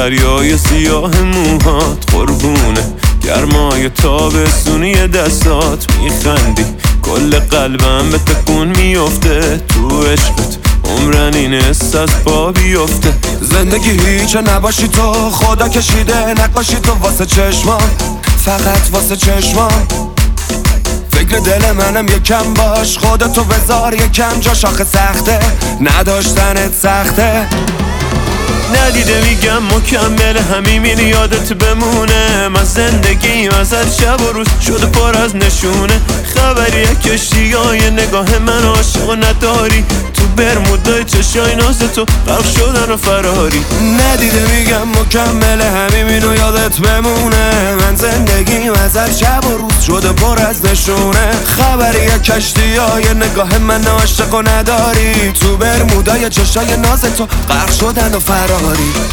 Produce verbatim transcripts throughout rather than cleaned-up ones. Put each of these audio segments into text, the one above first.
دریای سیاه موهات قربونه گرمای تابستونی دستات میخندی کل قلبم به تکون میفته تو عشقت عمرن این حس از پا بیفته زندگی هیچه نباشی تو خدا کشیده نقاشی تو واسه چشمام فقط واسه چشمام فکر دل منم یکم باش خودتو بذار یکم جا شاخه سخته نداشتنت سخته ندیده میگم مکمل همین یادت بمونه من زندگیم ازت شب و روز شده پر از نشونه خبری کشتی های نگاه من عاشق نداری تو برمودای چشای ناز تو غرق شدن و فراری ندیده میگم مکمل همین یادت بمونه من زندگیم ازت شب و روز شده پر از نشونه خبری کشتی های نگاه من عاشق نداری تو برمودای چشای ناز تو غرق شدن و فراری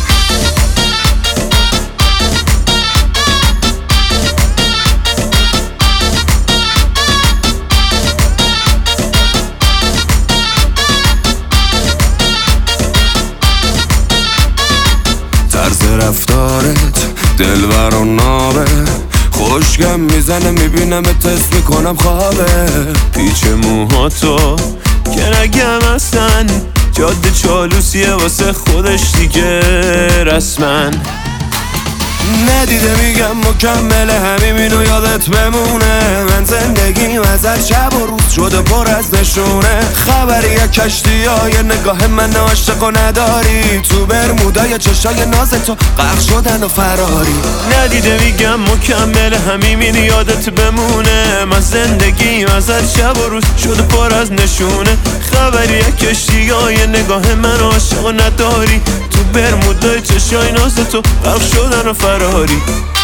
طرز رفتارت دلبر و نابه خوشگم میزنه میبینم اتست میکنم خوابه پیچ موهاتو که نگم اصلا جاده چالوسیه واسه خودش دیگه رسمن ندیده میگم مکمل همینو یادت بمونه من زندگیم ازت شب و روز شده پر از نشونه خبری کشتی های نگاه من عاشق و نداری تو برمودای چشای ناز تو غرق شدن و فراری ندیده میگم مکمل همین یادت بمونه من زندگیم ازت شب و روز شده پر از نشونه خبری کشتی های نگاه من عاشق و نداری تو برمودای چشای ناز تو غرق شدن و فراری